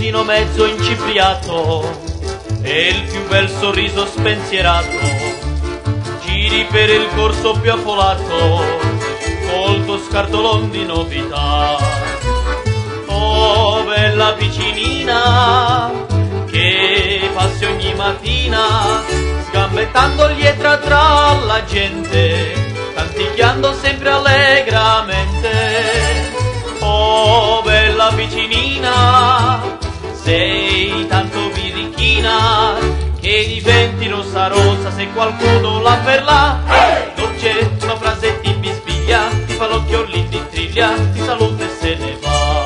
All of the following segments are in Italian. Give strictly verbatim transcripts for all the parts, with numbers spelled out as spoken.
ragazzino mezzo incipriato e il più bel sorriso spensierato, giri per il corso più affolato col tuo scartolon di novità. Oh bella piccinina che passi ogni mattina sgambettando lietra tra la gente, canticchiando sempre allegramente. Oh bella piccinina, sei tanto birichina che diventi rossa rossa se qualcuno la perla. Hey! Dolce una frase ti bisbiglia, ti fa l'occhio lì di triglia, ti saluta e se ne va.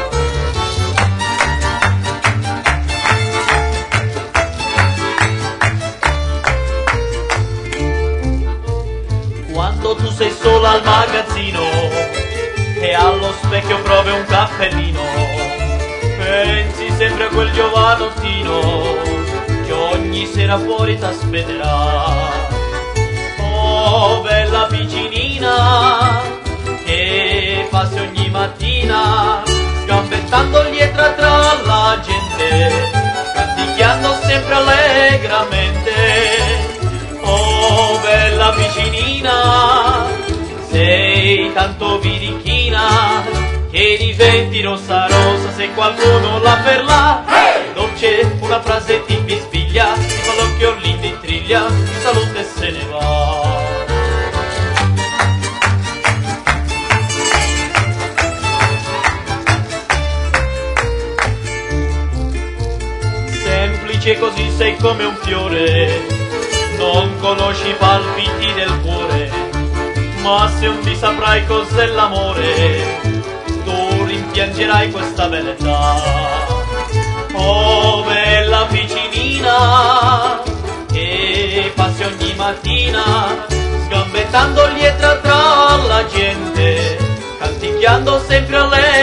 Quando tu sei sola al magazzino e allo specchio provi un cappellino, pensi sempre a quel giovanottino che ogni sera fuori t'aspetterà. Oh bella piccinina che passi ogni mattina sgambettando lietra tra la gente, canticchiando sempre allegramente. Oh bella piccinina, sei tanto birichina che diventi rossa rossa se qualcuno la perla. Hey! Dolce una frase ti bisbiglia, ti fa l'occhio lì di triglia, ti saluta e se ne va. Semplice così sei come un fiore, non conosci i palpiti del cuore, ma se un dì saprai cos'è l'amore, tu rimpiangerai questa bellezza. Oh bella piccinina che passi ogni mattina sgambettando lietra tra la gente, canticchiando sempre alle